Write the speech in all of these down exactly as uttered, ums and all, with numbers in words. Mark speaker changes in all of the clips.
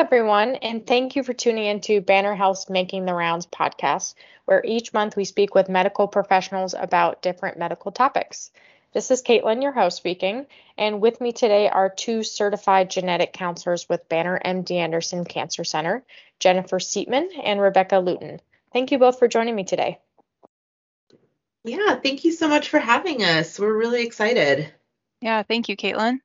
Speaker 1: everyone, and thank you for tuning into Banner Health's Making the Rounds podcast, where each month we speak with medical professionals about different medical topics. This is Caitlin, your host, speaking, and with me today are two certified genetic counselors with Banner M D Anderson Cancer Center, Jennifer Seatman and Rebecca Luton. Thank you both for joining me today.
Speaker 2: Yeah, thank you so much for having us. We're really excited.
Speaker 3: Yeah, thank you, Caitlin.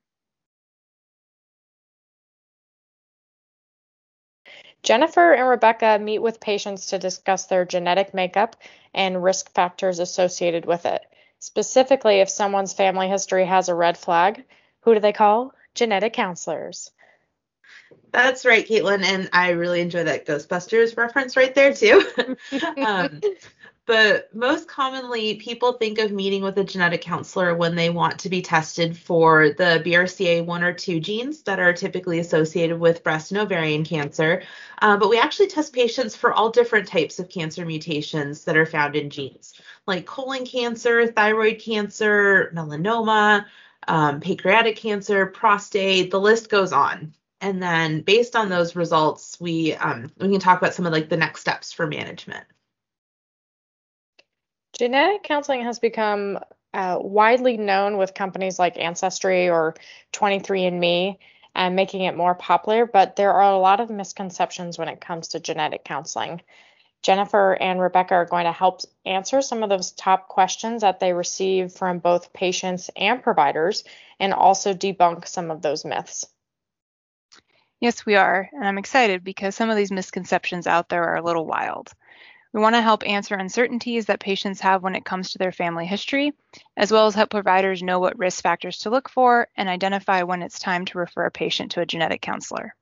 Speaker 1: Jennifer and Rebecca meet with patients to discuss their genetic makeup and risk factors associated with it. Specifically, if someone's family history has a red flag, who do they call? Genetic counselors.
Speaker 2: That's right, Caitlin, and I really enjoy that Ghostbusters reference right there, too. um, but most commonly, people think of meeting with a genetic counselor when they want to be tested for the B R C A one or two genes that are typically associated with breast and ovarian cancer. Uh, but we actually test patients for all different types of cancer mutations that are found in genes, like colon cancer, thyroid cancer, melanoma, um, pancreatic cancer, prostate, the list goes on. And then based on those results, we um, we can talk about some of like the next steps for management.
Speaker 1: Genetic counseling has become uh, widely known with companies like Ancestry or twenty-three and me, and making it more popular, but there are a lot of misconceptions when it comes to genetic counseling. Jennifer and Rebecca are going to help answer some of those top questions that they receive from both patients and providers, and also debunk some of those myths.
Speaker 3: Yes, we are, and I'm excited because some of these misconceptions out there are a little wild. We want to help answer uncertainties that patients have when it comes to their family history, as well as help providers know what risk factors to look for and identify when it's time to refer a patient to a genetic counselor.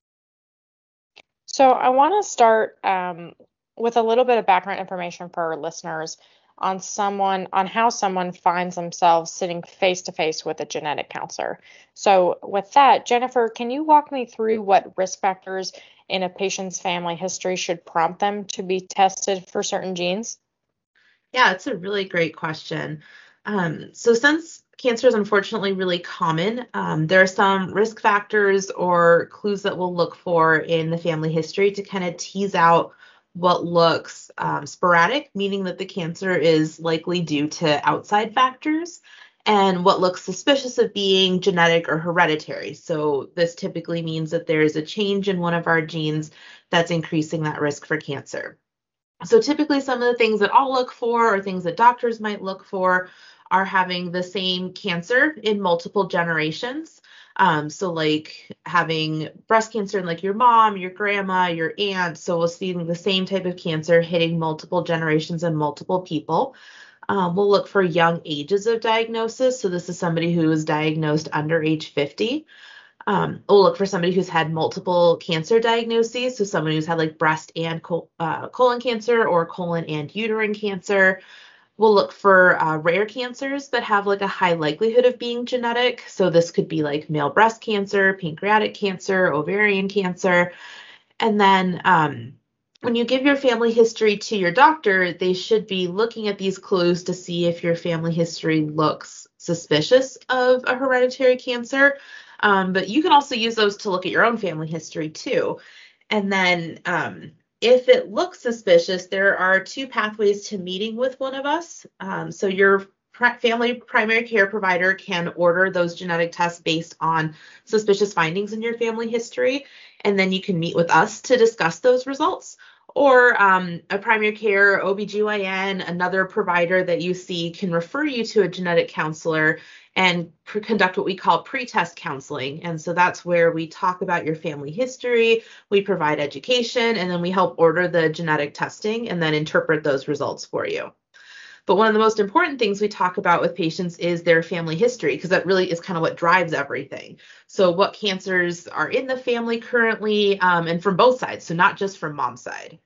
Speaker 1: So I want to start um, with a little bit of background information for our listeners on someone, on how someone finds themselves sitting face to face with a genetic counselor. So with that, Jennifer, can you walk me through what risk factors in a patient's family history should prompt them to be tested for certain genes?
Speaker 2: Yeah, it's a really great question. Um, so since cancer is unfortunately really common, um, there are some risk factors or clues that we'll look for in the family history to kind of tease out what looks um, sporadic, meaning that the cancer is likely due to outside factors, and what looks suspicious of being genetic or hereditary. So this typically means that there is a change in one of our genes that's increasing that risk for cancer. So typically some of the things that I'll look for or things that doctors might look for are having the same cancer in multiple generations. Um, so like having breast cancer in like your mom, your grandma, your aunt. So we'll see the same type of cancer hitting multiple generations and multiple people. Um, we'll look for young ages of diagnosis. So this is somebody who is diagnosed under age fifty. Um, we'll look for somebody who's had multiple cancer diagnoses. So someone who's had like breast and col- uh, colon cancer or colon and uterine cancer. We'll look for uh, rare cancers that have like a high likelihood of being genetic. So this could be like male breast cancer, pancreatic cancer, ovarian cancer. And then um, when you give your family history to your doctor, they should be looking at these clues to see if your family history looks suspicious of a hereditary cancer. Um, but you can also use those to look at your own family history too. And then um, if it looks suspicious, there are two pathways to meeting with one of us. Um, so your pr- family primary care provider can order those genetic tests based on suspicious findings in your family history, and then you can meet with us to discuss those results. Or um, a primary care, O B G Y N, another provider that you see can refer you to a genetic counselor and pr- conduct what we call pre-test counseling. And so that's where we talk about your family history, we provide education, and then we help order the genetic testing and then interpret those results for you. But one of the most important things we talk about with patients is their family history, because that really is kind of what drives everything. So what cancers are in the family currently, um, and from both sides, so not just from mom's side.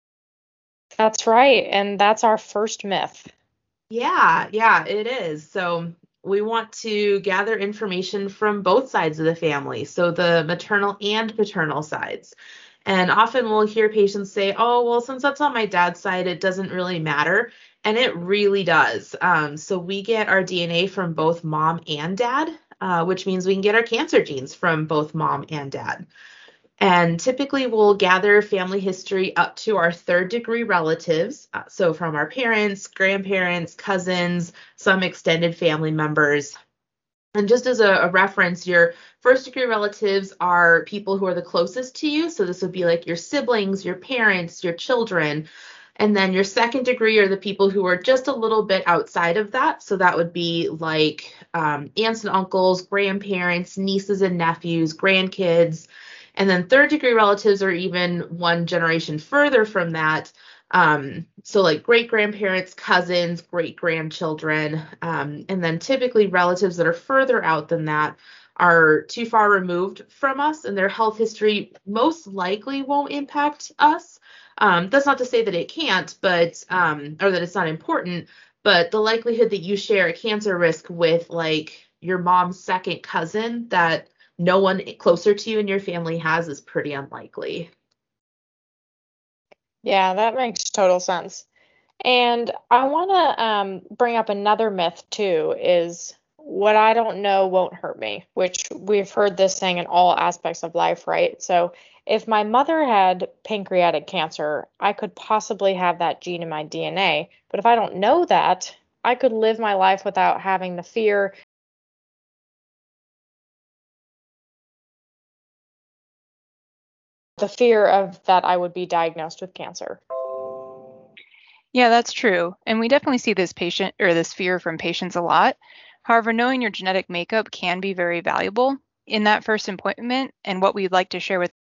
Speaker 1: That's right, and that's our first myth.
Speaker 2: Yeah, yeah, it is. So we want to gather information from both sides of the family, so the maternal and paternal sides. And often we'll hear patients say, oh, well, since that's on my dad's side, it doesn't really matter. And it really does. Um, so we get our D N A from both mom and dad, uh, which means we can get our cancer genes from both mom and dad. And typically we'll gather family history up to our third degree relatives. Uh, so from our parents, grandparents, cousins, some extended family members. And just as a, a reference, your first degree relatives are people who are the closest to you. So this would be like your siblings, your parents, your children. And then your second degree are the people who are just a little bit outside of that. So that would be like um, aunts and uncles, grandparents, nieces and nephews, grandkids. And then third degree relatives are even one generation further from that. Um, so like great grandparents, cousins, great grandchildren. Um, and then typically relatives that are further out than that are too far removed from us, and their health history most likely won't impact us. Um, that's not to say that it can't, but um, or that it's not important, but the likelihood that you share a cancer risk with like your mom's second cousin that no one closer to you in your family has is pretty unlikely.
Speaker 1: Yeah, that makes total sense. And I want to um, bring up another myth too, is what I don't know won't hurt me, which we've heard this saying in all aspects of life, right? So if my mother had pancreatic cancer, I could possibly have that gene in my D N A. But if I don't know that, I could live my life without having the fear. The fear of that I would be diagnosed with cancer.
Speaker 3: Yeah, that's true. And we definitely see this patient or this fear from patients a lot. However, knowing your genetic makeup can be very valuable in that first appointment. And what we'd like to share with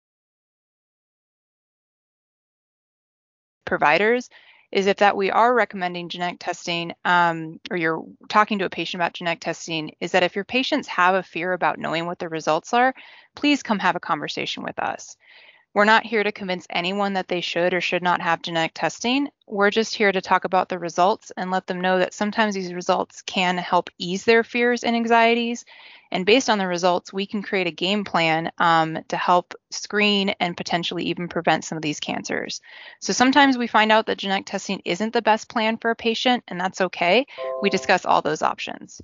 Speaker 3: providers is if that we are recommending genetic testing um, or you're talking to a patient about genetic testing, is that if your patients have a fear about knowing what the results are, please come have a conversation with us. We're not here to convince anyone that they should or should not have genetic testing. We're just here to talk about the results and let them know that sometimes these results can help ease their fears and anxieties. And based on the results, we can create a game plan um, to help screen and potentially even prevent some of these cancers. So sometimes we find out that genetic testing isn't the best plan for a patient, and that's okay. We discuss all those options.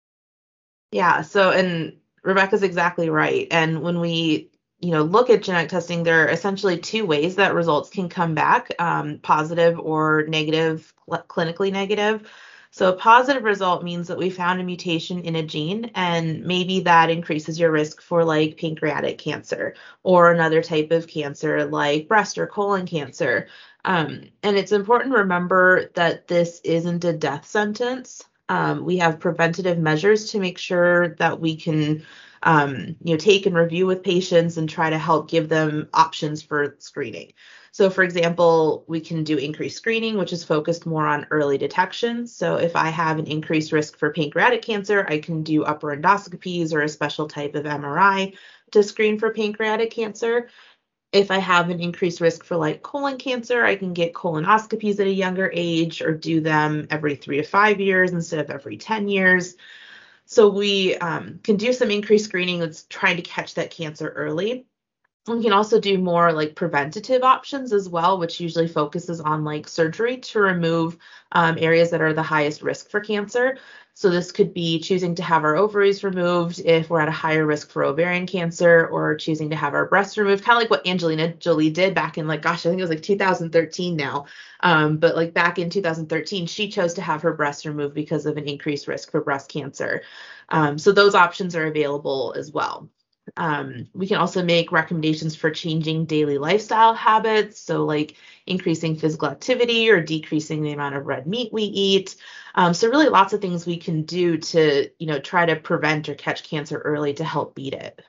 Speaker 2: Yeah, so and Rebecca's exactly right. And when we you know, look at genetic testing, there are essentially two ways that results can come back, um, positive or negative, cl- clinically negative. So a positive result means that we found a mutation in a gene, and maybe that increases your risk for like pancreatic cancer or another type of cancer like breast or colon cancer. Um, and it's important to remember that this isn't a death sentence. Um, we have preventative measures to make sure that we can Um, you know, take and review with patients and try to help give them options for screening. So for example, we can do increased screening, which is focused more on early detection. So if I have an increased risk for pancreatic cancer, I can do upper endoscopies or a special type of M R I to screen for pancreatic cancer. If I have an increased risk for like colon cancer, I can get colonoscopies at a younger age or do them every three to five years instead of every ten years. So we um, can do some increased screening that's trying to catch that cancer early. We can also do more like preventative options as well, which usually focuses on like surgery to remove um, areas that are the highest risk for cancer. So this could be choosing to have our ovaries removed if we're at a higher risk for ovarian cancer, or choosing to have our breasts removed, kind of like what Angelina Jolie did back in like, gosh, I think it was like two thousand thirteen now. Um, but like back in two thousand thirteen, she chose to have her breasts removed because of an increased risk for breast cancer. Um, so those options are available as well. Um, we can also make recommendations for changing daily lifestyle habits, so like increasing physical activity or decreasing the amount of red meat we eat. Um, so really lots of things we can do to, you know, try to prevent or catch cancer early to help beat it.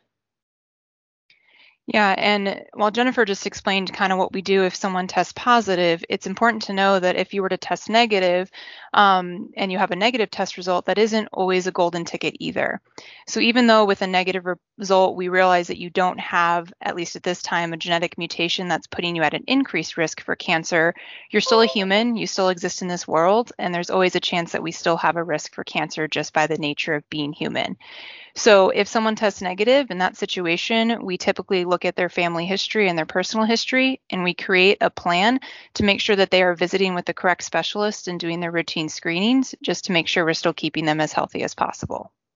Speaker 3: Yeah, and while Jennifer just explained kind of what we do if someone tests positive, it's important to know that if you were to test negative um, and you have a negative test result, that isn't always a golden ticket either. So even though with a negative re- result, we realize that you don't have, at least at this time, a genetic mutation that's putting you at an increased risk for cancer, you're still a human, you still exist in this world, and there's always a chance that we still have a risk for cancer just by the nature of being human. So if someone tests negative in that situation, we typically look at their family history and their personal history, and we create a plan to make sure that they are visiting with the correct specialist and doing their routine screenings just to make sure we're still keeping them as healthy as possible.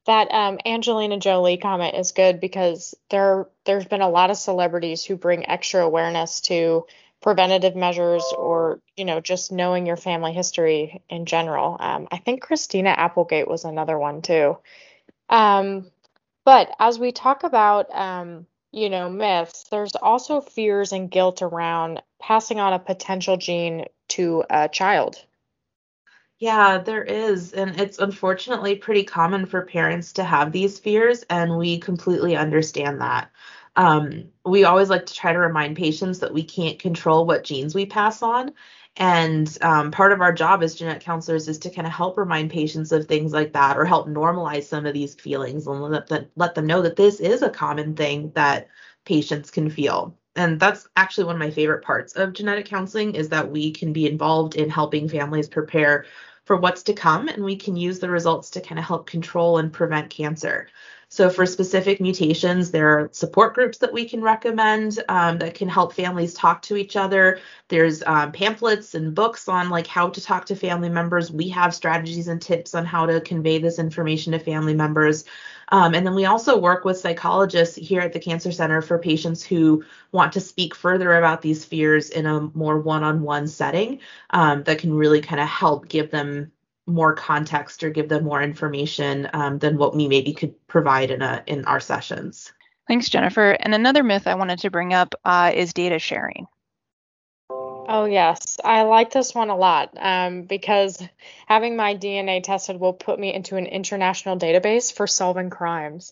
Speaker 1: That um, Angelina Jolie comment is good because there there's been a lot of celebrities who bring extra awareness to preventative measures or you know just knowing your family history in general. Um, I think Christina Applegate was another one too. Um, but as we talk about um, you know myths, there's also fears and guilt around passing on a potential gene to a child.
Speaker 2: Yeah, there is. And it's unfortunately pretty common for parents to have these fears, and we completely understand that. Um, we always like to try to remind patients that we can't control what genes we pass on. And um, part of our job as genetic counselors is to kind of help remind patients of things like that or help normalize some of these feelings and let them, let them know that this is a common thing that patients can feel. And that's actually one of my favorite parts of genetic counseling is that we can be involved in helping families prepare for what's to come, and we can use the results to kind of help control and prevent cancer. So for specific mutations, there are support groups that we can recommend um, that can help families talk to each other. There's um, pamphlets and books on like how to talk to family members. We have strategies and tips on how to convey this information to family members. Um, and then we also work with psychologists here at the Cancer Center for patients who want to speak further about these fears in a more one-on-one setting um, that can really kind of help give them more context or give them more information um, than what we maybe could provide in a in our sessions.
Speaker 3: Thanks, Jennifer. And another myth I wanted to bring up uh, is data sharing.
Speaker 1: Oh, yes. I like this one a lot um, because having my D N A tested will put me into an international database for solving crimes.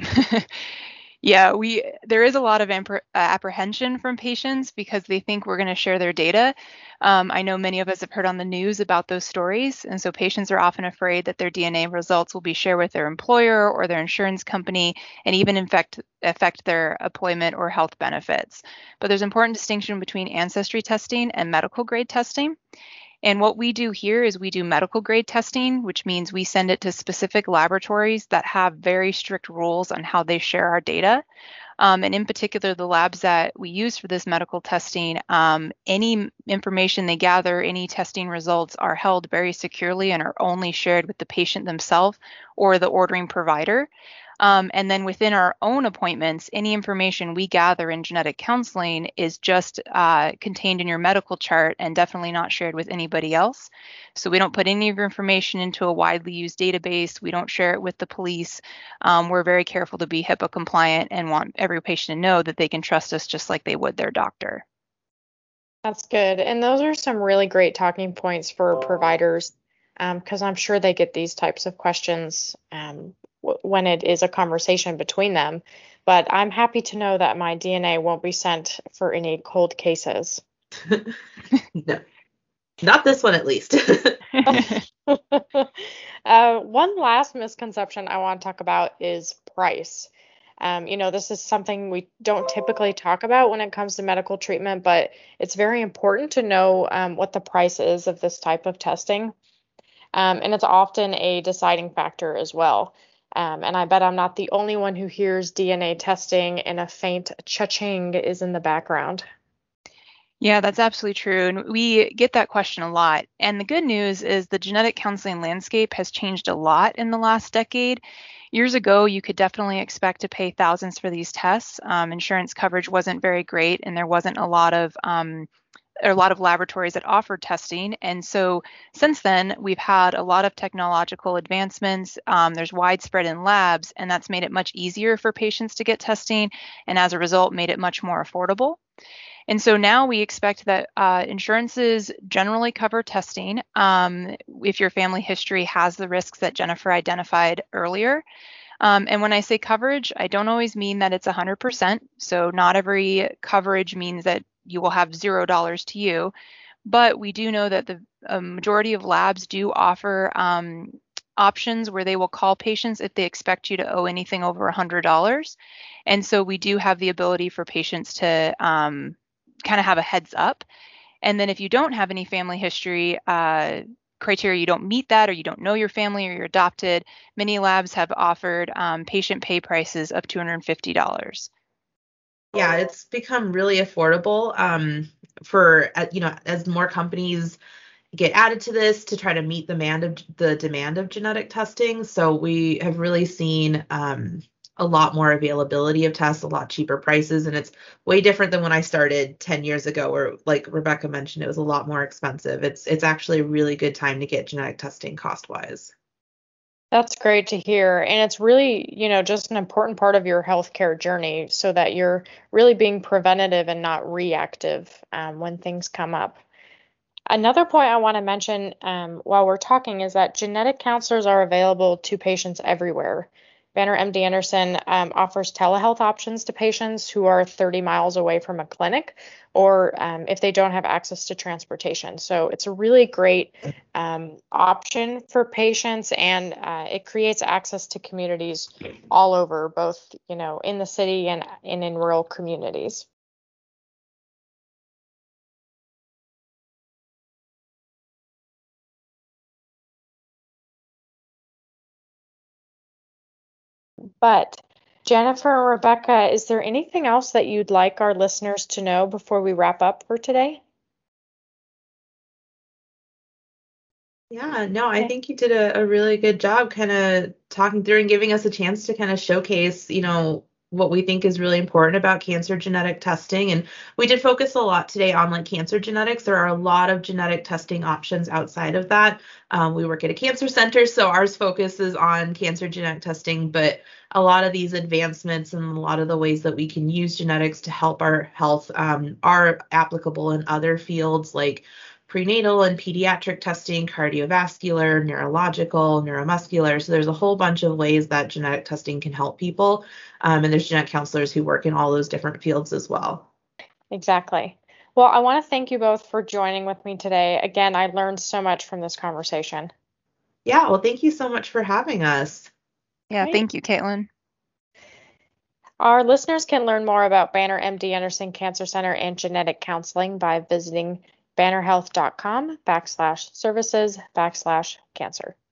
Speaker 3: Yeah, we there is a lot of ampre- uh, apprehension from patients because they think we're going to share their data. Um, I know many of us have heard on the news about those stories, and so patients are often afraid that their D N A results will be shared with their employer or their insurance company, and even infect affect their employment or health benefits. But there's important distinction between ancestry testing and medical grade testing. And what we do here is we do medical grade testing, which means we send it to specific laboratories that have very strict rules on how they share our data. Um, and in particular, the labs that we use for this medical testing, um, any information they gather, any testing results are held very securely and are only shared with the patient themselves or the ordering provider. Um, and then within our own appointments, any information we gather in genetic counseling is just uh, contained in your medical chart and definitely not shared with anybody else. So we don't put any of your information into a widely used database. We don't share it with the police. Um, we're very careful to be HIPAA compliant and want every patient to know that they can trust us just like they would their doctor.
Speaker 1: That's good. And those are some really great talking points for providers because I'm sure they get these types of questions um, w- when it is a conversation between them. But I'm happy to know that my D N A won't be sent for any cold cases.
Speaker 2: No, not this one at least.
Speaker 1: uh, one last misconception I want to talk about is price. Um, you know, this is something we don't typically talk about when it comes to medical treatment, but it's very important to know um, what the price is of this type of testing. Um, and it's often a deciding factor as well. Um, and I bet I'm not the only one who hears D N A testing and a faint cha-ching is in the background.
Speaker 3: Yeah, that's absolutely true. And we get that question a lot. And the good news is the genetic counseling landscape has changed a lot in the last decade. Years ago, you could definitely expect to pay thousands for these tests. Um, insurance coverage wasn't very great, and there wasn't a lot of um, there are a lot of laboratories that offer testing. And so since then, we've had a lot of technological advancements. Um, there's widespread in labs, and that's made it much easier for patients to get testing, and as a result, made it much more affordable. And so now we expect that uh, insurances generally cover testing um, if your family history has the risks that Jennifer identified earlier. Um, and when I say coverage, I don't always mean that it's one hundred percent. So not every coverage means that you will have zero dollars to you. But we do know that the a majority of labs do offer um, options where they will call patients if they expect you to owe anything over one hundred dollars. And so we do have the ability for patients to um, kind of have a heads up. And then if you don't have any family history uh, criteria, you don't meet that, or you don't know your family, or you're adopted, many labs have offered um, patient pay prices of two hundred fifty dollars.
Speaker 2: Yeah, it's become really affordable um, for, uh, you know, as more companies get added to this to try to meet the demand of the demand of genetic testing. So we have really seen um, a lot more availability of tests, a lot cheaper prices, and it's way different than when I started ten years ago, where, like Rebecca mentioned, it was a lot more expensive. It's it's actually a really good time to get genetic testing cost wise.
Speaker 1: That's great to hear. And it's really, you know, just an important part of your healthcare journey so that you're really being preventative and not reactive um, when things come up. Another point I want to mention um, while we're talking is that genetic counselors are available to patients everywhere. Banner M D Anderson um, offers telehealth options to patients who are thirty miles away from a clinic or um, if they don't have access to transportation. So it's a really great um, option for patients, and uh, it creates access to communities all over, both, you know, in the city and, and in rural communities. But Jennifer and Rebecca, is there anything else that you'd like our listeners to know before we wrap up for today?
Speaker 2: Yeah, no, I
Speaker 1: Okay.
Speaker 2: think you did a, a really good job kind of talking through and giving us a chance to kind of showcase, you know, what we think is really important about cancer genetic testing. And we did focus a lot today on like cancer genetics. There are a lot of genetic testing options outside of that. Um, we work at a cancer center, so ours focuses on cancer genetic testing, but a lot of these advancements and a lot of the ways that we can use genetics to help our health um, are applicable in other fields like prenatal and pediatric testing, cardiovascular, neurological, neuromuscular. So there's a whole bunch of ways that genetic testing can help people. Um, and there's genetic counselors who work in all those different fields as well.
Speaker 1: Exactly. Well, I want to thank you both for joining with me today. Again, I learned so much from this conversation.
Speaker 2: Yeah, well, thank you so much for having us.
Speaker 3: Yeah,
Speaker 1: Great.
Speaker 3: thank you, Caitlin.
Speaker 1: Our listeners can learn more about Banner M D Anderson Cancer Center and genetic counseling by visiting bannerhealth.com backslash services backslash cancer.